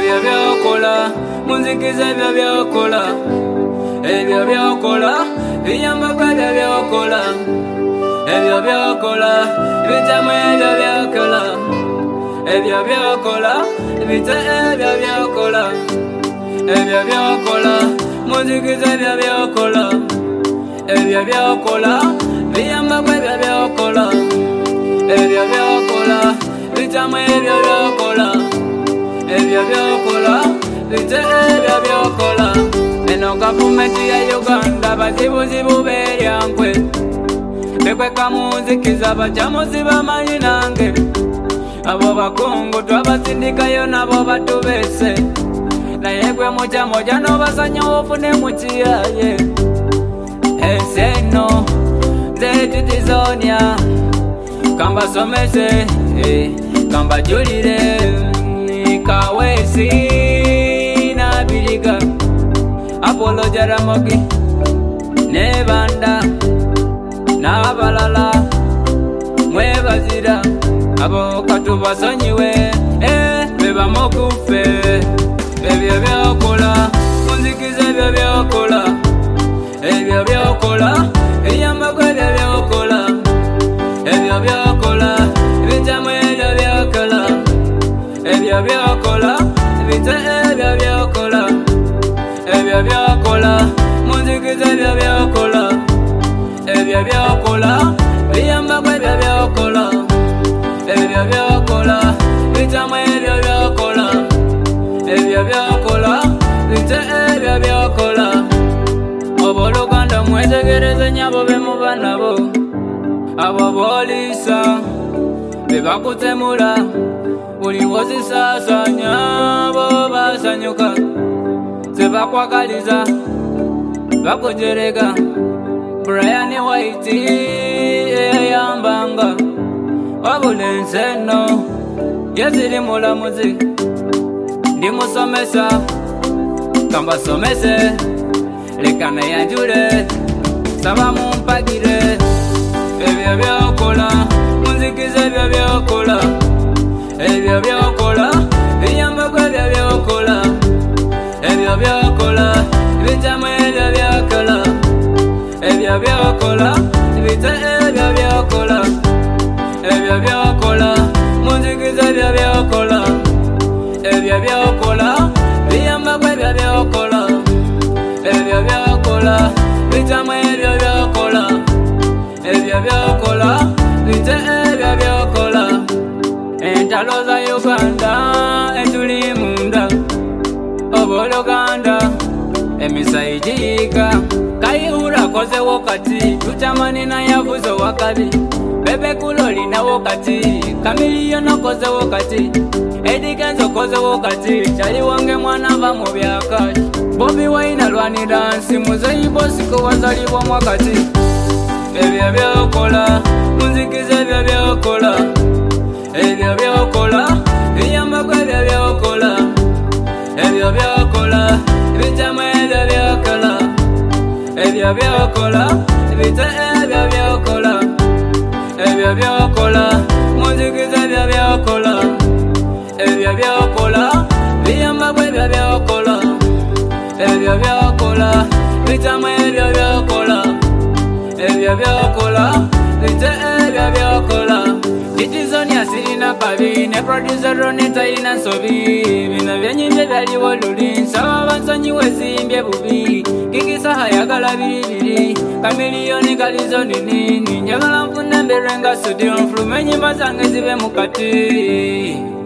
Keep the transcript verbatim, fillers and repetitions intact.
ebyo byokola munzikiza ebyo byokola ebyo byokola biyamba kwebyo byokola ebyo byokola bitamu ebyo byokola ebyo byokola bita ebyo byokola ebyo byokola munzikiza ebyo byokola ebyo byokola biyamba kwebyo byokola ebyo byokola bitamu ebyo byokola ebyo byokola bita ebyo byokola. Eno gavumenti ya Uganda bazibuzibu beryankwe bekweka munzikiza bajamuzi bamanyi nange abo bakungu twabasindikayo nabo batubese naye gwe moja moja nobasanya ofune mukiyaye enseno zetitizonia kamba somese eh, kamba julire kawesi na biriga Apollo Jaramogi nebanda nabalala mwebazira abo katubasonyiwe eh beba mokufe ebyo byokola munzikiza ebyo byokola ebyo byokola eyamba kwebyo byokola ebyo byokola bitamu ebyo byokola ebyo byokola bita ebyo byokola ebyo byokola munzikiza ebyo byokola ebyo byokola biyamba kwebyo byokola ebyo byokola bitamu ebyo byokola ebyo byokola bita ebyo byokola. Oboluganda mwetegereze nyabo bemuba nabo abo bolisa bebakutemula buli wozisasanya bo basanyuka sebakwagaliza bakujerega Brian White eyayambanga wabula enseno yaziri mulamuzi ndimusomesa kambasomese lekana yanjule saba mumpagire ebyo byokola munzikiza ebyo byokola ebyo byokola biyamba kwebyo byokola ebyo byokola bitamu ebyo byokola ebyo byokola bita ebyo byokola ebyo byokola munzikiza ebyo byokola ebyo byokola biyamba kwebyo byokola ebyo byokola bitamu ebyo byokola ebyo byokola bita ebyo byokola. Entalo za Uganda etuli munda oboluganda emisaijiika Kayihura kozewo kati tutamani na yavuzo wakabi bebe kuloli nawo kati Kamiliyoni kozewo kati Edigenzo kozewo kati chali wange mwana va mu byakashi Bobi Wine alwanira nsi muzeyi bosiko wazalibwa mwakati ebyo byokola munzikiza ebyo byokola ebyo byokola biyamba kwebyo byokola ebyo byokola bitamu ebyo byokola ebyo byokola bita ebyo byokola ebyo byokola munzikiza ebyo byokola ebyo byokola biyamba kwebyo byokola ebyo byokola bitamu ebyo byokola ebyo byokola bita ebyo byokola. Titizonia sirina kabi ne producer Ronita ina sobi bina byenyimbe byaliwo luli nsaba bansonyiwe simbye bubi kikisa hayagala biribiri Kamiliyoni kalizo nini njagala nfune mberenga studio nfulume nyimba zange zibe mukati.